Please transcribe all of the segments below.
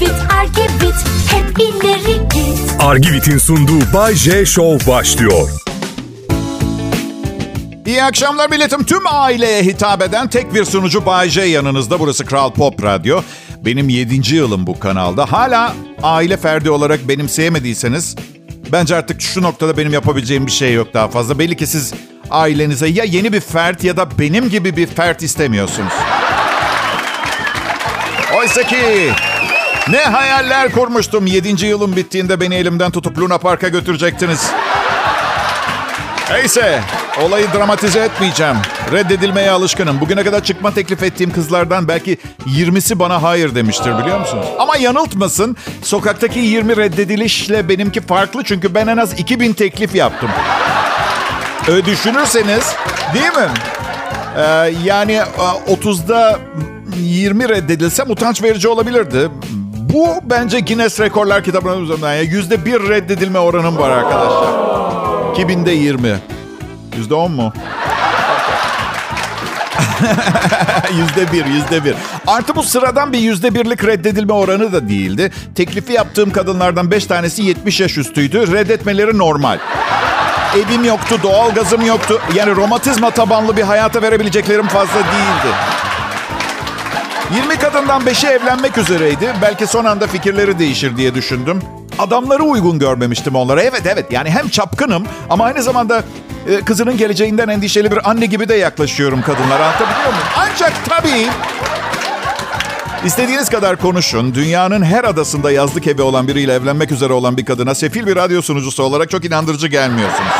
Argivit, Argivit, hep ileri git. Argivit'in sunduğu Bay J Show başlıyor. İyi akşamlar milletim. Tüm aileye hitap eden tek bir sunucu Bay J yanınızda. Burası Kral Pop Radyo. Benim 7. yılım bu kanalda. Hala aile ferdi olarak benimseyemediyseniz bence artık şu noktada benim yapabileceğim bir şey yok daha fazla. Belli ki siz ailenize ya yeni bir fert ya da benim gibi bir fert istemiyorsunuz. Oysa ki ne hayaller kurmuştum. 7. yılım bittiğinde beni elimden tutup Luna Park'a götürecektiniz. Neyse, olayı dramatize etmeyeceğim. Reddedilmeye alışkınım. Bugüne kadar çıkma teklif ettiğim kızlardan belki 20'si bana hayır demiştir, biliyor musunuz? Ama yanıltmasın, sokaktaki 20 reddedilişle benimki farklı. Çünkü ben en az 2000 teklif yaptım. Öyle düşünürseniz, değil mi? Yani 30'da 20 reddedilsem utanç verici olabilirdi. Bu bence Guinness Rekorlar kitabının üzerinden. %1 reddedilme oranım var arkadaşlar. 2000'de 20. %10 mu? %1. Artı bu sıradan bir %1'lik reddedilme oranı da değildi. Teklifi yaptığım kadınlardan 5 tanesi 70 yaş üstüydü. Reddetmeleri normal. Evim yoktu, doğalgazım yoktu. Yani romatizma tabanlı bir hayata verebileceklerim fazla değildi. 20 kadından 5'i evlenmek üzereydi. Belki son anda fikirleri değişir diye düşündüm. Adamları uygun görmemiştim onlara. Evet. Yani hem çapkınım ama aynı zamanda kızının geleceğinden endişeli bir anne gibi de yaklaşıyorum kadınlara. Anlatabiliyor muyum? Ancak tabii istediğiniz kadar konuşun. Dünyanın her adasında yazlık evi olan biriyle evlenmek üzere olan bir kadına sefil bir radyo sunucusu olarak çok inandırıcı gelmiyorsunuz.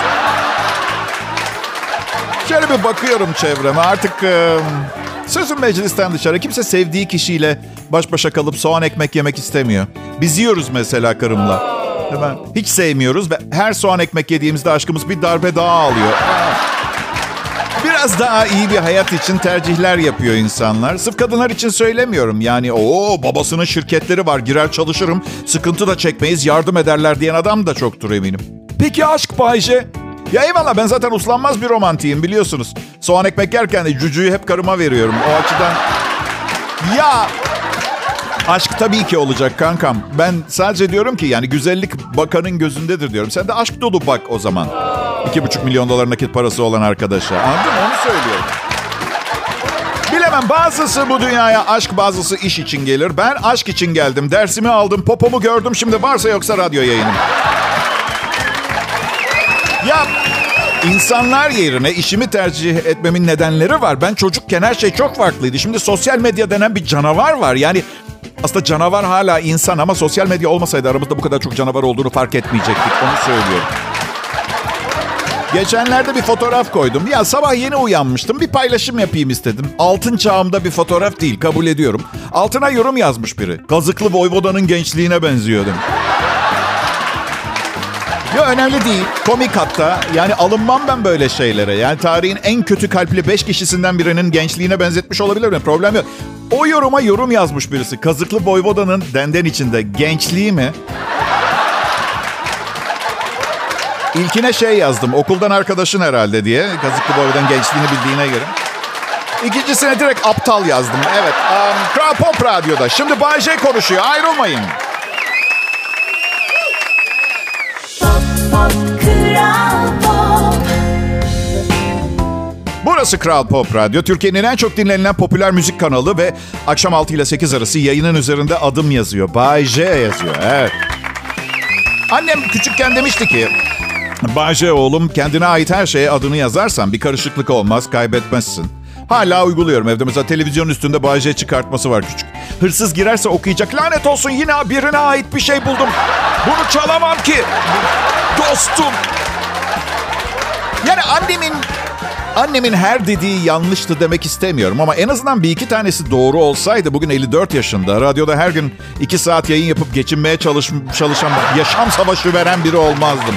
Şöyle bir bakıyorum çevreme. Artık sözüm meclisten dışarı. Kimse sevdiği kişiyle baş başa kalıp soğan ekmek yemek istemiyor. Biz yiyoruz mesela karımla. Hemen hiç sevmiyoruz ve her soğan ekmek yediğimizde aşkımız bir darbe daha alıyor. Biraz daha iyi bir hayat için tercihler yapıyor insanlar. Sırf kadınlar için söylemiyorum. Yani babasının şirketleri var, girer çalışırım, sıkıntı da çekmeyiz, yardım ederler diyen adam da çoktur eminim. Peki aşk Bay J? Ya eyvallah, ben zaten uslanmaz bir romantiyim biliyorsunuz. Soğan ekmek yerken de cücüğü hep karıma veriyorum. O açıdan... Ya aşk tabii ki olacak kankam. Ben sadece diyorum ki yani güzellik bakanın gözündedir diyorum. Sen de aşk dolu bak o zaman. $2,5 milyon nakit parası olan arkadaşa. Anladın mı? Onu söylüyorum. Bilemem, bazısı bu dünyaya aşk, bazısı iş için gelir. Ben aşk için geldim. Dersimi aldım, popomu gördüm. Şimdi varsa yoksa radyo yayınım. Ya insanlar yerine işimi tercih etmemin nedenleri var. Ben çocukken her şey çok farklıydı. Şimdi sosyal medya denen bir canavar var. Yani aslında canavar hala insan ama sosyal medya olmasaydı aramızda bu kadar çok canavar olduğunu fark etmeyecektik. Onu söylüyorum. Geçenlerde bir fotoğraf koydum. Ya sabah yeni uyanmıştım. Bir paylaşım yapayım istedim. Altın çağımda bir fotoğraf değil, kabul ediyorum. Altına yorum yazmış biri. Kazıklı Voyvoda'nın gençliğine benziyor demiş. Ya önemli değil. Komik hatta. Yani alınmam ben böyle şeylere. Yani tarihin en kötü kalpli 5 kişisinden birinin gençliğine benzetmiş olabilir mi? Problem yok. O yoruma yorum yazmış birisi. Kazıklı Voyvoda'nın denden içinde gençliği mi? İlkine şey yazdım. Okuldan arkadaşın herhalde diye. Kazıklı Voyvoda'nın gençliğini bildiğine göre. İkincisine direkt aptal yazdım. Evet. Kral Pop Radyo'da. Şimdi Bay J konuşuyor. Ayrılmayın. Burası Kral Pop Radyo. Türkiye'nin en çok dinlenilen popüler müzik kanalı ve akşam 6 ile 8 arası yayının üzerinde adım yazıyor. Bay J yazıyor. Evet. Annem küçükken demişti ki, Bay J oğlum, kendine ait her şeye adını yazarsan bir karışıklık olmaz, kaybetmezsin. Hala uyguluyorum. Evde mesela televizyonun üstünde Bay J çıkartması var küçük. Hırsız girerse okuyacak. Lanet olsun, yine birine ait bir şey buldum. Bunu çalamam ki. Dostum. Yani annemin her dediği yanlıştı demek istemiyorum. Ama en azından bir iki tanesi doğru olsaydı bugün 54 yaşında radyoda her gün 2 saat yayın yapıp geçinmeye çalışan, yaşam savaşı veren biri olmazdım.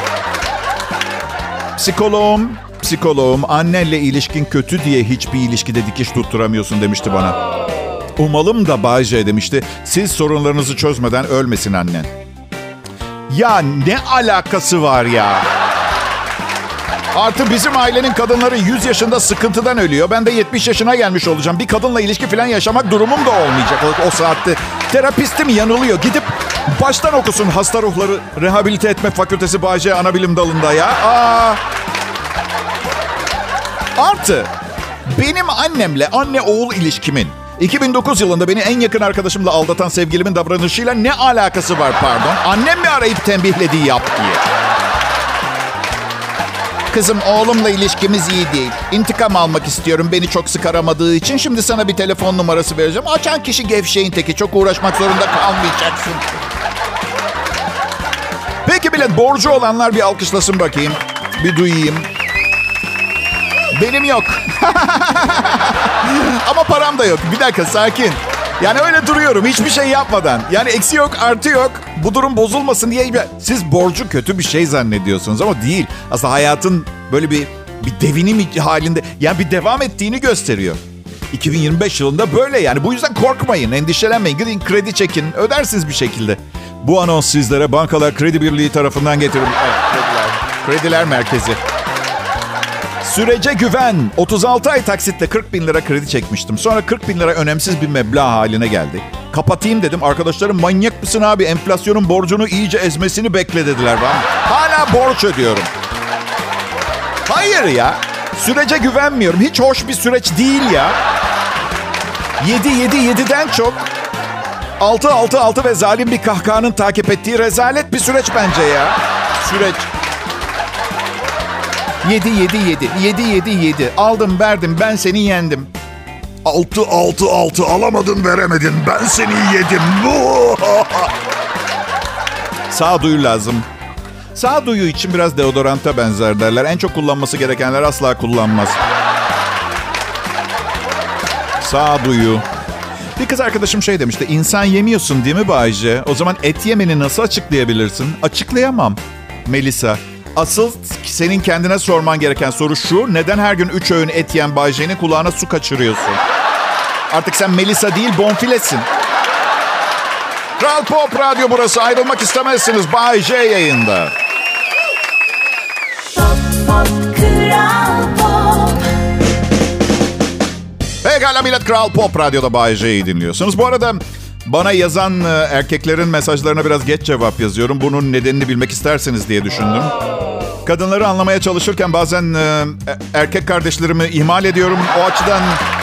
Psikoloğum annenle ilişkin kötü diye hiçbir ilişkide dikiş tutturamıyorsun demişti bana. Umalım da Bay J demişti. Siz sorunlarınızı çözmeden ölmesin annen. Ya ne alakası var ya? Artı bizim ailenin kadınları 100 yaşında sıkıntıdan ölüyor. Ben de 70 yaşına gelmiş olacağım. Bir kadınla ilişki falan yaşamak durumum da olmayacak o saatte. Terapistim yanılıyor. Gidip baştan okusun hasta ruhları rehabilite etme fakültesi Bağcay Anabilim Dalı'nda ya. Artı benim annemle anne oğul ilişkimin 2009 yılında beni en yakın arkadaşımla aldatan sevgilimin davranışıyla ne alakası var pardon? Annem mi arayıp tembihlediği yap diye. Kızım oğlumla ilişkimiz iyi değil. İntikam almak istiyorum beni çok sık aramadığı için. Şimdi sana bir telefon numarası vereceğim. Açan kişi gevşeğin teki. Çok uğraşmak zorunda kalmayacaksın. Peki millet, borcu olanlar bir alkışlasın bakayım. Bir duyayım. Benim yok. Ama param da yok. Bir dakika, sakin. Yani öyle duruyorum hiçbir şey yapmadan. Yani eksi yok, artı yok. Bu durum bozulmasın diye. Siz borcu kötü bir şey zannediyorsunuz ama değil. Aslında hayatın böyle bir devinim halinde, yani bir devam ettiğini gösteriyor. 2025 yılında böyle yani. Bu yüzden korkmayın, endişelenmeyin. Gidin kredi çekin, ödersiniz bir şekilde. Bu anons sizlere Bankalar Kredi Birliği tarafından getirilmiş. Evet, krediler merkezi. Sürece güven. 36 ay taksitle 40 bin lira kredi çekmiştim. Sonra 40 bin lira önemsiz bir meblağ haline geldi. Kapatayım dedim. Arkadaşlarım manyak mısın abi? Enflasyonun borcunu iyice ezmesini bekle dediler bana. Hala borç ödüyorum. Hayır ya. Sürece güvenmiyorum. Hiç hoş bir süreç değil ya. 7'den çok 6 ve zalim bir kahkahanın takip ettiği rezalet bir süreç bence ya. Süreç. 7. Aldım verdim, ben seni yendim. 6 alamadın veremedin, ben seni yedim. Sağduyu lazım. Sağduyu için biraz deodoranta benzer derler. En çok kullanması gerekenler asla kullanmaz. Sağduyu. Bir kız arkadaşım şey demişti. İnsan yemiyorsun değil mi Bayce? O zaman et yemeni nasıl açıklayabilirsin? Açıklayamam. Melisa. Asıl senin kendine sorman gereken soru şu. Neden her gün 3 öğün et yiyen Bayce'nin kulağına su kaçırıyorsun? Artık sen Melisa değil, bonfilesin. Kral Pop Radyo burası. Ayrılmak istemezsiniz. Bay J yayında. Pop, pop, Kral Pop. Pekala millet, Kral Pop Radyo'da Bay J'yi dinliyorsunuz. Bu arada bana yazan erkeklerin mesajlarına biraz geç cevap yazıyorum. Bunun nedenini bilmek isterseniz diye düşündüm. Kadınları anlamaya çalışırken bazen erkek kardeşlerimi ihmal ediyorum. O açıdan...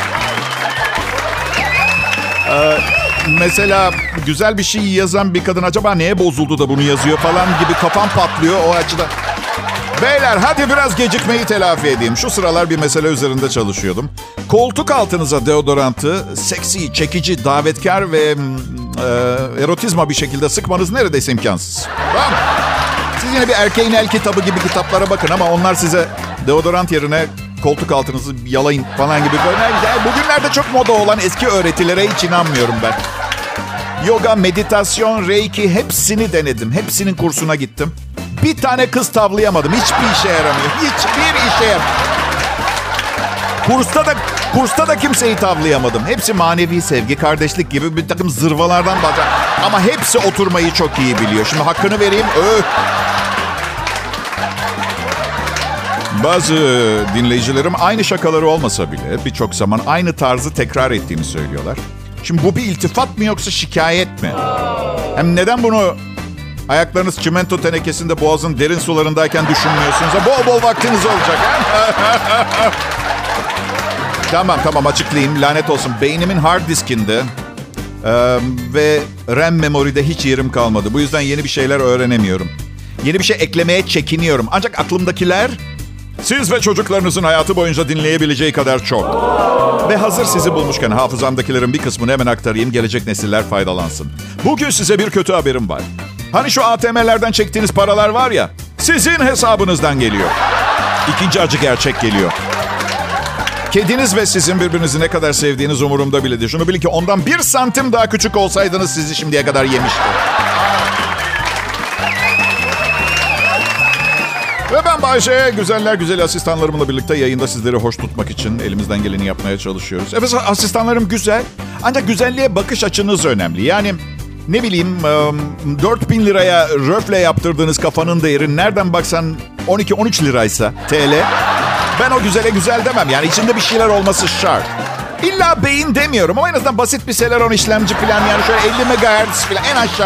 mesela güzel bir şey yazan bir kadın acaba neye bozuldu da bunu yazıyor falan gibi kafam patlıyor o açıdan. Beyler hadi biraz gecikmeyi telafi edeyim. Şu sıralar bir mesele üzerinde çalışıyordum. Koltuk altınıza deodorantı seksi, çekici, davetkar ve erotizma bir şekilde sıkmanız neredeyse imkansız. Tamam. Siz yine bir erkeğin el kitabı gibi kitaplara bakın ama onlar size deodorant yerine koltuk altınızı yalayın falan gibi. Bugünlerde çok moda olan eski öğretilere hiç inanmıyorum ben. Yoga, meditasyon, reiki hepsini denedim. Hepsinin kursuna gittim. Bir tane kız tavlayamadım. Hiçbir işe yaramıyor. Hiçbir işe yaramıyor. Kursta da kimseyi tavlayamadım. Hepsi manevi sevgi, kardeşlik gibi bir takım zırvalardan bahsediyor. Ama hepsi oturmayı çok iyi biliyor. Şimdi hakkını vereyim. Bazı dinleyicilerim aynı şakaları olmasa bile birçok zaman aynı tarzı tekrar ettiğini söylüyorlar. Şimdi bu bir iltifat mı yoksa şikayet mi? Hem neden bunu ayaklarınız çimento tenekesinde boğazın derin sularındayken düşünmüyorsunuz? Bol bol vaktiniz olacak. Tamam açıklayayım. Lanet olsun. Beynimin hard diskinde ve RAM memory'de hiç yerim kalmadı. Bu yüzden yeni bir şeyler öğrenemiyorum. Yeni bir şey eklemeye çekiniyorum. Ancak aklımdakiler siz ve çocuklarınızın hayatı boyunca dinleyebileceği kadar çok. Ve hazır sizi bulmuşken hafızamdakilerin bir kısmını hemen aktarayım. Gelecek nesiller faydalansın. Bugün size bir kötü haberim var. Hani şu ATM'lerden çektiğiniz paralar var ya, sizin hesabınızdan geliyor. İkinci acı gerçek geliyor. Kediniz ve sizin birbirinizi ne kadar sevdiğiniz umurumda bile değil. Şunu bilin ki ondan 1 santim daha küçük olsaydınız sizi şimdiye kadar yemişti. Ve ben Bayşe, güzeller güzeli asistanlarımla birlikte yayında sizleri hoş tutmak için elimizden geleni yapmaya çalışıyoruz. Evet, asistanlarım güzel. Ancak güzelliğe bakış açınız önemli. Yani ne bileyim 4.000 liraya röfle yaptırdığınız kafanın değeri nereden baksan 12-13 liraysa TL. Ben o güzele güzel demem. Yani içinde bir şeyler olması şart. İlla beyin demiyorum ama en azından basit bir Celeron işlemci falan, yani şöyle 50 MHz falan en aşağı.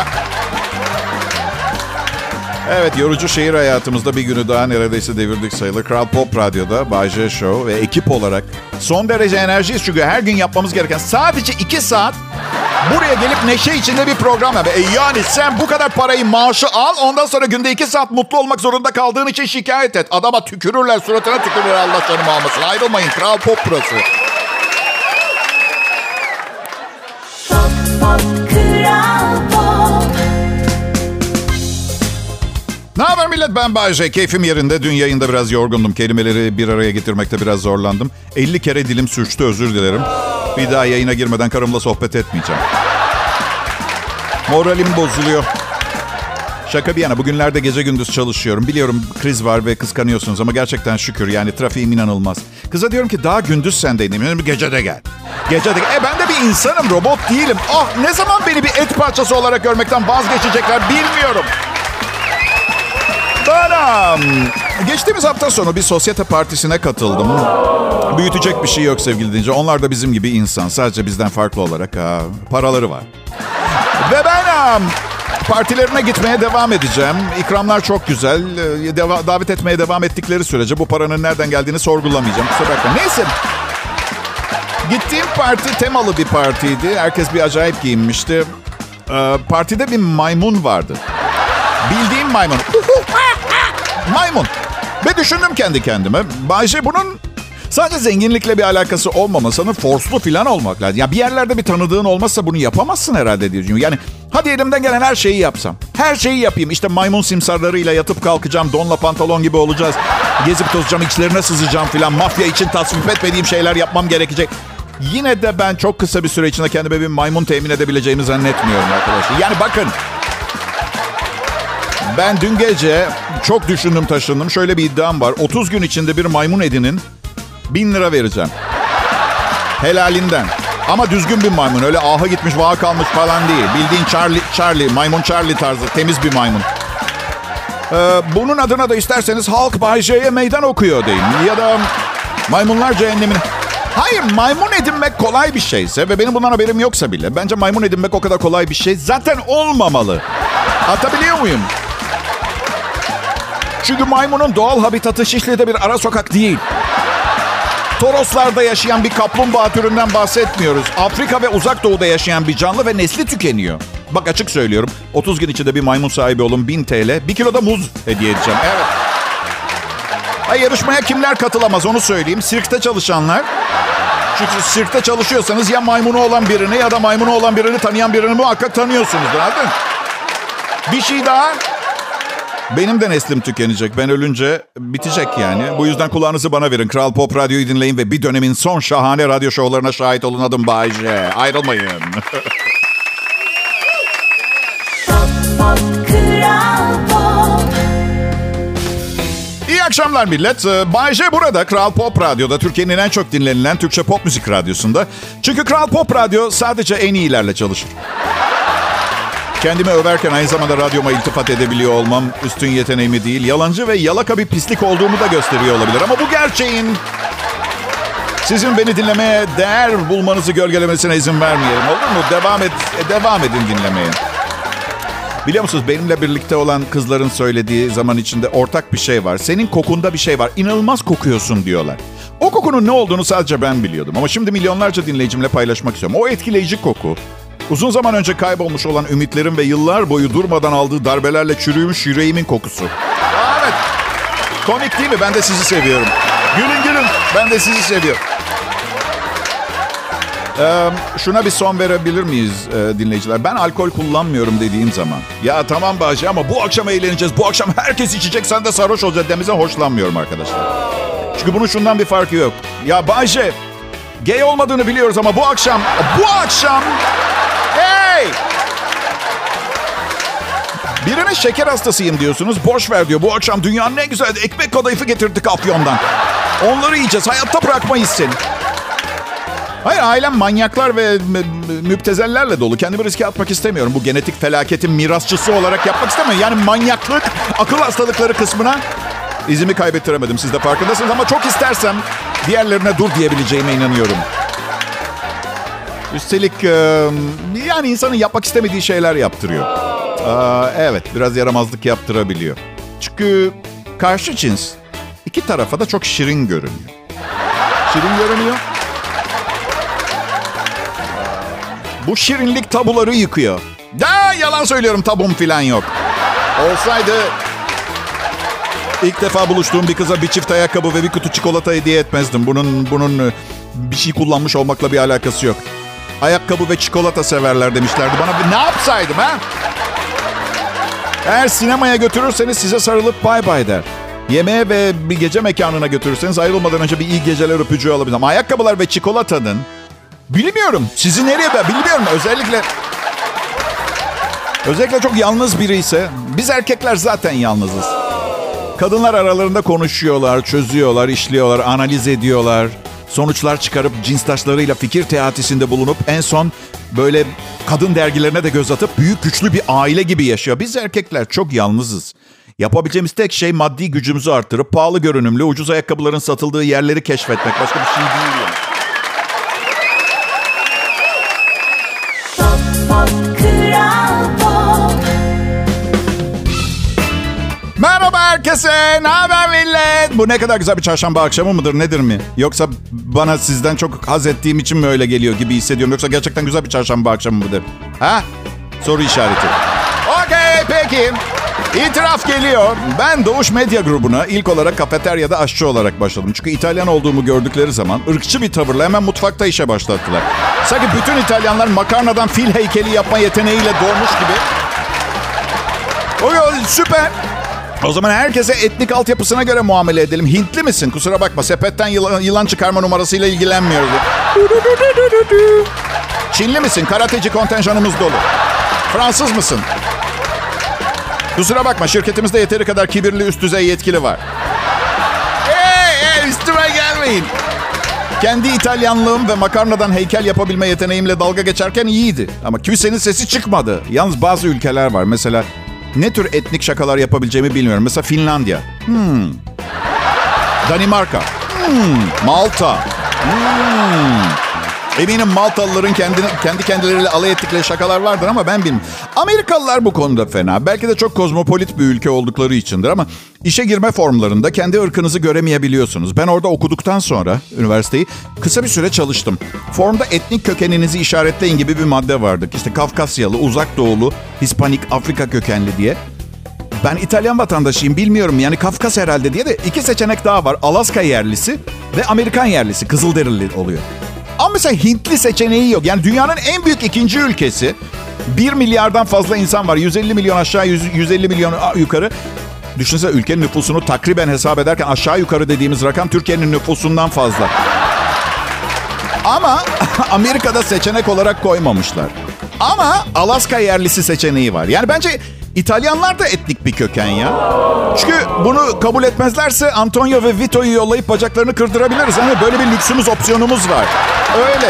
Evet, yorucu şehir hayatımızda bir günü daha neredeyse devirdik sayılır. Kral Pop Radyo'da Bay J Show ve ekip olarak son derece enerjiyiz. Çünkü her gün yapmamız gereken sadece 2 saat buraya gelip neşe içinde bir program yap. Yani sen bu kadar parayı, maaşı al, ondan sonra günde 2 saat mutlu olmak zorunda kaldığın için şikayet et. Adama tükürürler, suratına tükürürler, Allah canımı almasın. Ayrılmayın, Kral Pop burası. Kral Pop. Ne haber millet, ben Bay J. Keyfim yerinde. Dün yayında biraz yorgundum. Kelimeleri bir araya getirmekte biraz zorlandım. 50 kere dilim sürçtü, özür dilerim. Bir daha yayına girmeden karımla sohbet etmeyeceğim. Moralim bozuluyor. Şaka bir yana, bugünlerde gece gündüz çalışıyorum. Biliyorum kriz var ve kıskanıyorsunuz ama gerçekten şükür, yani trafiğim inanılmaz. Kıza diyorum ki daha gündüz sendeydim. Gece de gel. Gece de gel. Ben de bir insanım, robot değilim. Ah, ne zaman beni bir et parçası olarak görmekten vazgeçecekler bilmiyorum. Geçtiğimiz hafta sonu bir sosyete partisine katıldım. Büyütecek bir şey yok sevgili dinleyiciler. Onlar da bizim gibi insan. Sadece bizden farklı olarak paraları var. Ve ben partilerine gitmeye devam edeceğim. İkramlar çok güzel. Davet etmeye devam ettikleri sürece bu paranın nereden geldiğini sorgulamayacağım. Kusura bakma. Neyse. Gittiğim parti temalı bir partiydi. Herkes bir acayip giyinmişti. Partide bir maymun vardı. Bildiğim maymun. Maymun. Ve düşündüm kendi kendime. Bayce, bunun sadece zenginlikle bir alakası olmamasının forslu falan olmak lazım. Ya bir yerlerde bir tanıdığın olmazsa bunu yapamazsın herhalde diye düşünüyorum. Yani hadi elimden gelen her şeyi yapsam. Her şeyi yapayım. İşte maymun simsarlarıyla yatıp kalkacağım. Donla pantolon gibi olacağız. Gezip tozacağım, içlerine sızacağım falan. Mafya için tasvip etmediğim şeyler yapmam gerekecek. Yine de ben çok kısa bir süre içinde kendime bir maymun temin edebileceğimi zannetmiyorum arkadaşlar. Yani bakın. Ben dün gece çok düşündüm taşındım. Şöyle bir iddiam var. 30 gün içinde bir maymun edinin 1000 lira vereceğim. Helalinden. Ama düzgün bir maymun. Öyle aha gitmiş, vaha kalmış falan değil. Bildiğin Charlie, maymun Charlie tarzı. Temiz bir maymun. Bunun adına da isterseniz halk Bay J'ye meydan okuyor deyin. Ya da maymunlar cehennemine. Hayır, maymun edinmek kolay bir şeyse ve benim bundan haberim yoksa bile bence maymun edinmek o kadar kolay bir şey zaten olmamalı. Atabiliyor muyum? Çünkü maymunun doğal habitatı Şişli'de bir ara sokak değil. Toroslarda yaşayan bir kaplumbağa türünden bahsetmiyoruz. Afrika ve Uzak Doğu'da yaşayan bir canlı ve nesli tükeniyor. Bak açık söylüyorum. 30 gün içinde bir maymun sahibi olun, 1000 TL. 1 kilo da muz hediye edeceğim. Evet. Ay, yarışmaya kimler katılamaz onu söyleyeyim. Sirkte çalışanlar. Çünkü sirkte çalışıyorsanız ya maymunu olan birini ya da maymunu olan birini tanıyan birini muhakkak tanıyorsunuzdur. Anladın mı? Bir şey daha. Benim de neslim tükenecek. Ben ölünce bitecek yani. Bu yüzden kulağınızı bana verin. Kral Pop Radyo'yu dinleyin ve bir dönemin son şahane radyo şovlarına şahit olun. Adım Bay J. Ayrılmayın. Kral Pop. İyi akşamlar millet. Bay J burada, Kral Pop Radyo'da. Türkiye'nin en çok dinlenilen Türkçe pop müzik radyosunda. Çünkü Kral Pop Radyo sadece en iyilerle çalışır. Kendimi överken aynı zamanda radyoma iltifat edebiliyor olmam üstün yeteneğimi değil, yalancı ve yalaka bir pislik olduğumu da gösteriyor olabilir. Ama bu gerçeğin sizin beni dinlemeye değer bulmanızı gölgelemesine izin vermeyelim. Olur mu? Devam edin dinlemeye. Biliyor musunuz, benimle birlikte olan kızların söylediği zaman içinde ortak bir şey var. Senin kokunda bir şey var. İnanılmaz kokuyorsun diyorlar. O kokunun ne olduğunu sadece ben biliyordum. Ama şimdi milyonlarca dinleyicimle paylaşmak istiyorum. O etkileyici koku, uzun zaman önce kaybolmuş olan ümitlerim ve yıllar boyu durmadan aldığı darbelerle çürümüş yüreğimin kokusu. Evet. Komik değil mi? Ben de sizi seviyorum. Gülün gülün. Ben de sizi seviyorum. Şuna bir son verebilir miyiz dinleyiciler? Ben alkol kullanmıyorum dediğim zaman. Ya tamam Bahçe ama bu akşam eğleneceğiz. Bu akşam herkes içecek, sen de sarhoş olacaksın demesinden hoşlanmıyorum arkadaşlar. Çünkü bunun şundan bir farkı yok. Ya Bahçe, gay olmadığını biliyoruz ama bu akşam... Hey! Birine şeker hastasıyım diyorsunuz. Boş ver diyor. Bu akşam dünyanın en güzel ekmek kadayıfı getirdik Afyon'dan. Onları yiyeceğiz. Hayatta bırakmayız seni. Hayır, ailem manyaklar ve müptezellerle dolu. Kendimi riske atmak istemiyorum. Bu genetik felaketin mirasçısı olarak yapmak istemiyorum. Yani manyaklık, akıl hastalıkları kısmına izimi kaybettiremedim. Siz de farkındasınız ama çok istersem diğerlerine dur diyebileceğime inanıyorum. Üstelik yani insanın yapmak istemediği şeyler yaptırıyor. Evet, biraz yaramazlık yaptırabiliyor. Çünkü karşı cins iki tarafa da çok şirin görünüyor. Şirin görünüyor. Bu şirinlik tabuları yıkıyor. Yalan söylüyorum, tabum falan yok. Olsaydı ilk defa buluştuğum bir kıza bir çift ayakkabı ve bir kutu çikolata hediye etmezdim. Bunun bir şey kullanmış olmakla bir alakası yok. Ayakkabı ve çikolata severler demişlerdi bana. Ne yapsaydım ha? Eğer sinemaya götürürseniz size sarılıp bay bay der. Yemeğe ve bir gece mekanına götürürseniz ayrılmadan önce bir iyi geceler öpücüğü alabilirim. Ama ayakkabılar ve çikolatanın... Bilmiyorum. Sizi nereye ben bilmiyorum. Özellikle çok yalnız biri ise... Biz erkekler zaten yalnızız. Kadınlar aralarında konuşuyorlar, çözüyorlar, işliyorlar, analiz ediyorlar. Sonuçlar çıkarıp cinsdaşlarıyla fikir teatisinde bulunup en son böyle kadın dergilerine de göz atıp büyük güçlü bir aile gibi yaşıyor. Biz erkekler çok yalnızız. Yapabileceğimiz tek şey maddi gücümüzü artırıp pahalı görünümlü ucuz ayakkabıların satıldığı yerleri keşfetmek. Başka bir şey değil yani. Merhaba herkese. Ne haber millet? Bu ne kadar güzel bir çarşamba akşamı mıdır nedir mi? Yoksa bana sizden çok haz ettiğim için mi öyle geliyor gibi hissediyorum? Yoksa gerçekten güzel bir çarşamba akşamı mıdır? Ha? Soru işareti. Okey peki. İtiraf geliyor. Ben Doğuş Medya Grubu'na ilk olarak kafeteryada aşçı olarak başladım. Çünkü İtalyan olduğumu gördükleri zaman ırkçı bir tavırla hemen mutfakta işe başlattılar. Sanki bütün İtalyanlar makarnadan fil heykeli yapma yeteneğiyle doğmuş gibi. Süper. O zaman herkese etnik altyapısına göre muamele edelim. Hintli misin? Kusura bakma. Sepetten yılan çıkarma numarasıyla ilgilenmiyoruz. Çinli misin? Karateci kontenjanımız dolu. Fransız mısın? Kusura bakma. Şirketimizde yeteri kadar kibirli üst düzey yetkili var. Hey, üstüme gelmeyin. Kendi İtalyanlığım ve makarnadan heykel yapabilme yeteneğimle dalga geçerken iyiydi. Ama kimsenin sesi çıkmadı. Yalnız bazı ülkeler var. Mesela ne tür etnik şakalar yapabileceğimi bilmiyorum. Mesela Finlandiya. Danimarka. Malta. Eminim Maltalıların kendi kendileriyle alay ettikleri şakalar vardır ama ben bilmiyorum. Amerikalılar bu konuda fena. Belki de çok kozmopolit bir ülke oldukları içindir ama işe girme formlarında kendi ırkınızı göremeyebiliyorsunuz. Ben orada okuduktan sonra üniversiteyi kısa bir süre çalıştım. Formda etnik kökeninizi işaretleyin gibi bir madde vardı. İşte Kafkasyalı, Uzak Doğulu, Hispanik, Afrika kökenli diye. Ben İtalyan vatandaşıyım bilmiyorum yani Kafkas herhalde diye de 2 seçenek daha var. Alaska yerlisi ve Amerikan yerlisi, Kızılderili oluyor. Ama mesela Hintli seçeneği yok. Yani dünyanın en büyük ikinci ülkesi. 1 milyardan fazla insan var. 150 milyon aşağı, 150 milyon yukarı. Düşünsene ülkenin nüfusunu takriben hesap ederken aşağı yukarı dediğimiz rakam Türkiye'nin nüfusundan fazla. Ama Amerika'da seçenek olarak koymamışlar. Ama Alaska yerlisi seçeneği var. Yani bence İtalyanlar da etnik bir köken ya. Çünkü bunu kabul etmezlerse Antonio ve Vito'yu yollayıp bacaklarını kırdırabiliriz. Hani böyle bir lüksümüz, opsiyonumuz var. Öyle.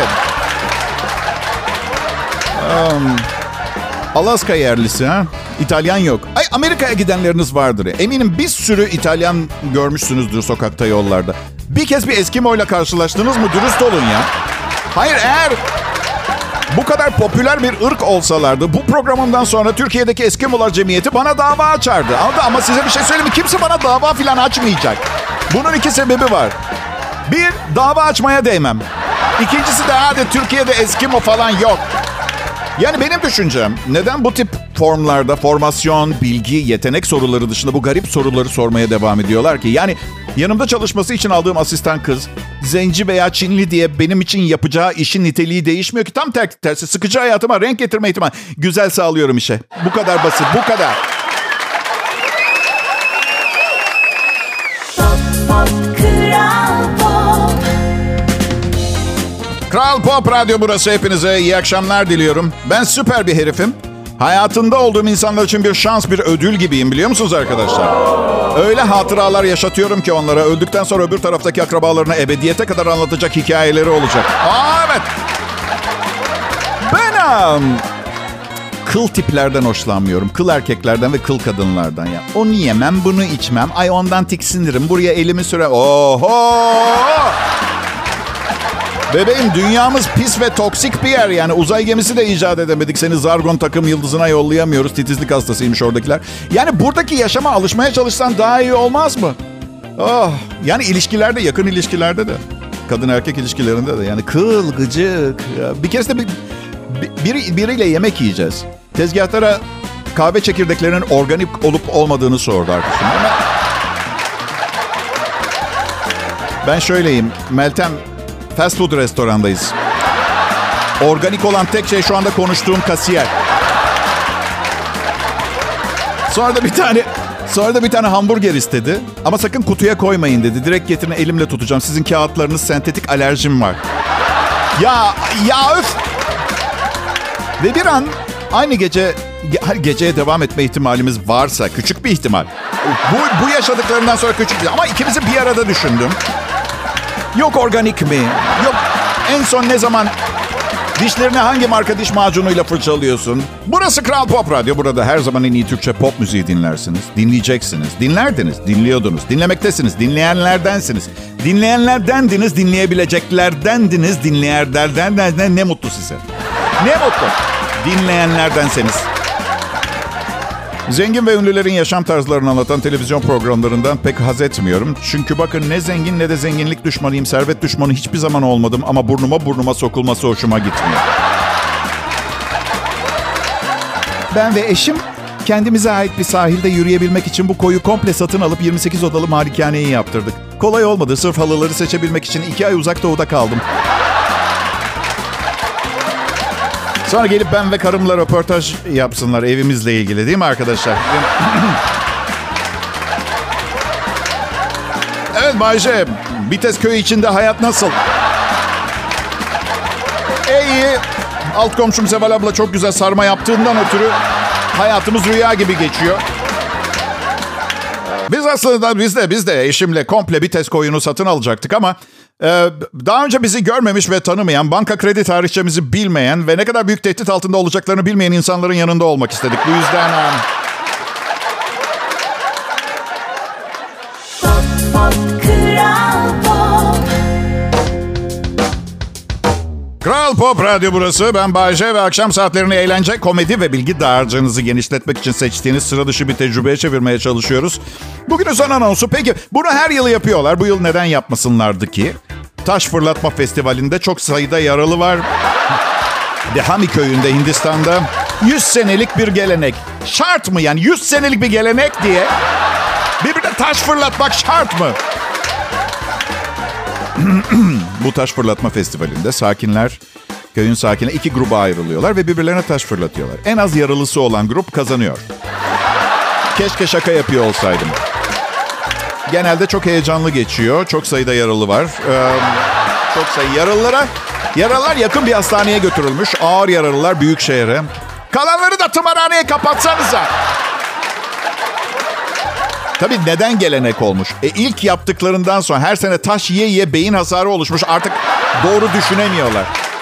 Alaska yerlisi ha? İtalyan yok. Ay Amerika'ya gidenleriniz vardır. Eminim bir sürü İtalyan görmüşsünüzdür sokakta, yollarda. Bir kez bir Eskimo'yla karşılaştınız mı? Dürüst olun ya. Hayır, eğer bu kadar popüler bir ırk olsalardı bu programımdan sonra Türkiye'deki Eskimolar Cemiyeti bana dava açardı. Ama size bir şey söyleyeyim mi? Kimse bana dava falan açmayacak. Bunun 2 sebebi var. 1, dava açmaya değmem. İkincisi de hadi Türkiye'de Eskimo falan yok. Yani benim düşüncem, neden bu tip formlarda formasyon, bilgi, yetenek soruları dışında bu garip soruları sormaya devam ediyorlar ki? Yani yanımda çalışması için aldığım asistan kız, zenci veya Çinli diye benim için yapacağı işin niteliği değişmiyor ki. Tam tersi sıkıcı hayatıma renk getirme ihtimali. Güzel sağlıyorum işe. Bu kadar basit, bu kadar. Kral Pop Radyo burası. Hepinize iyi akşamlar diliyorum. Ben süper bir herifim. Hayatında olduğum insanlar için bir şans, bir ödül gibiyim, biliyor musunuz arkadaşlar? Öyle hatıralar yaşatıyorum ki onlara. Öldükten sonra öbür taraftaki akrabalarına ebediyete kadar anlatacak hikayeleri olacak. Evet. Ben kıl tiplerden hoşlanmıyorum. Kıl erkeklerden ve kıl kadınlardan ya. Onu yemem, bunu içmem. Ay ondan tiksinirim. Buraya elimi sürem. Oho! Bebeğim, dünyamız pis ve toksik bir yer. Yani uzay gemisi de icat edemedik. Seni Zargon takım yıldızına yollayamıyoruz. Titizlik hastasıymış oradakiler. Yani buradaki yaşama alışmaya çalışsan daha iyi olmaz mı? Oh, yani ilişkilerde, yakın ilişkilerde de. Kadın erkek ilişkilerinde de. Yani kıl, gıcık. Bir keresinde biriyle yemek yiyeceğiz. Tezgahlara kahve çekirdeklerinin organik olup olmadığını sordu arkadaşım. Ben şöyleyim. Meltem, fast food restorandayız. Organik olan tek şey şu anda konuştuğum kasiyer. Sonra da bir tane hamburger istedi. Ama sakın kutuya koymayın dedi. Direkt getirin, elimle tutacağım. Sizin kağıtlarınız sentetik, alerjim var. Ya öf! Ve bir an aynı geceye devam etme ihtimalimiz varsa, küçük bir ihtimal. Bu yaşadıklarından sonra küçük bir, ama ikimizi bir arada düşündüm. Yok organik mi? Yok en son ne zaman dişlerini hangi marka diş macunuyla fırçalıyorsun? Burası Kral Pop Radyo. Burada her zaman en iyi Türkçe pop müziği dinlersiniz. Dinleyeceksiniz. Dinlerdiniz. Dinliyordunuz. Dinlemektesiniz. Dinleyenlerdensiniz. Dinleyenlerdendiniz. Dinleyebileceklerdendiniz. Dinleyenlerden ne mutlu size. Ne mutlu. Dinleyenlerdenseniz. Zengin ve ünlülerin yaşam tarzlarını anlatan televizyon programlarından pek haz etmiyorum. Çünkü bakın, ne zengin ne de zenginlik düşmanıyım. Servet düşmanı hiçbir zaman olmadım ama burnuma sokulması hoşuma gitmiyor. Ben ve eşim kendimize ait bir sahilde yürüyebilmek için bu koyu komple satın alıp 28 odalı malikaneyi yaptırdık. Kolay olmadı. Sırf halıları seçebilmek için 2 ay uzak doğuda kaldım. Sonra gelip ben ve karımla röportaj yapsınlar evimizle ilgili, değil mi arkadaşlar? Evet Bayce, Bites köyü içinde hayat nasıl? İyi. Alt komşum Seval abla çok güzel sarma yaptığından ötürü hayatımız rüya gibi geçiyor. Biz aslında biz de eşimle komple Bites koyunu satın alacaktık ama daha önce bizi görmemiş ve tanımayan, banka kredi tarihçemizi bilmeyen ve ne kadar büyük tehdit altında olacaklarını bilmeyen insanların yanında olmak istedik. Bu yüzden... Kral Pop Radyo burası. Ben Bayce ve akşam saatlerini eğlence, komedi ve bilgi dağarcığınızı genişletmek için seçtiğiniz sıra dışı bir tecrübeye çevirmeye çalışıyoruz. Bugünün son anonsu. Peki bunu her yıl yapıyorlar. Bu yıl neden yapmasınlardı ki? Taş Fırlatma Festivali'nde çok sayıda yaralı var. Dehami köyünde Hindistan'da 100 senelik bir gelenek. Şart mı yani 100 senelik bir gelenek diye birbirine taş fırlatmak şart mı? Bu taş fırlatma festivalinde köyün sakinleri 2 gruba ayrılıyorlar ve birbirlerine taş fırlatıyorlar. En az yaralısı olan grup kazanıyor. Keşke şaka yapıyor olsaydım. Genelde çok heyecanlı geçiyor. Çok sayıda yaralı var. Çok sayı yaralılar yakın bir hastaneye götürülmüş. Ağır yaralılar büyük şehre. Kalanları da tımarhaneye kapatsanıza. Tabii neden gelenek olmuş? İlk yaptıklarından sonra her sene taş yiye beyin hasarı oluşmuş. Artık doğru düşünemiyorlar.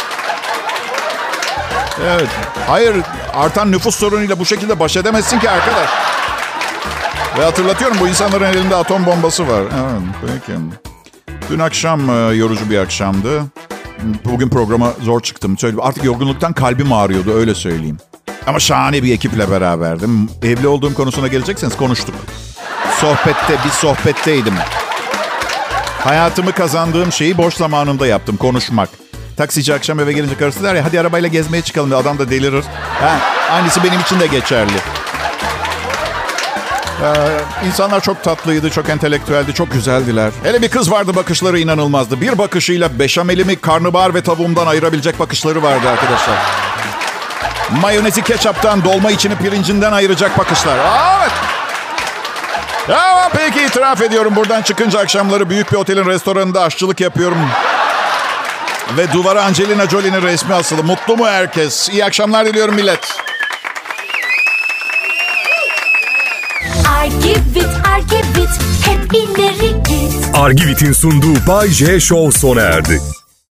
Evet. Hayır, artan nüfus sorunuyla bu şekilde baş edemezsin ki arkadaş. Ve hatırlatıyorum, bu insanların elinde atom bombası var. Evet, peki. Dün akşam yorucu bir akşamdı. Bugün programa zor çıktım. Artık yorgunluktan kalbim ağrıyordu, öyle söyleyeyim. Ama şahane bir ekiple beraberdim. Evli olduğum konusuna gelecekseniz konuştuk. Bir sohbetteydim. Hayatımı kazandığım şeyi boş zamanımda yaptım, konuşmak. Taksici akşam eve gelince karısı der ya, hadi arabayla gezmeye çıkalım diye, adam da delirir. Aynısı benim için de geçerli. İnsanlar çok tatlıydı, çok entelektüeldi, çok güzeldiler. Hele bir kız vardı, bakışları inanılmazdı. Bir bakışıyla beşamelimi karnabahar ve tavuğumdan ayırabilecek bakışları vardı arkadaşlar. Mayonezi ketçaptan, dolma içini pirincinden ayıracak bakışlar. Evet. Ya peki, itiraf ediyorum, buradan çıkınca akşamları büyük bir otelin restoranında aşçılık yapıyorum. Ve duvara Angelina Jolie'nin resmi asılı. Mutlu mu herkes? İyi akşamlar diliyorum millet. Argivit, hep ileri git. Argivit'in sunduğu Bay J Show sona erdi.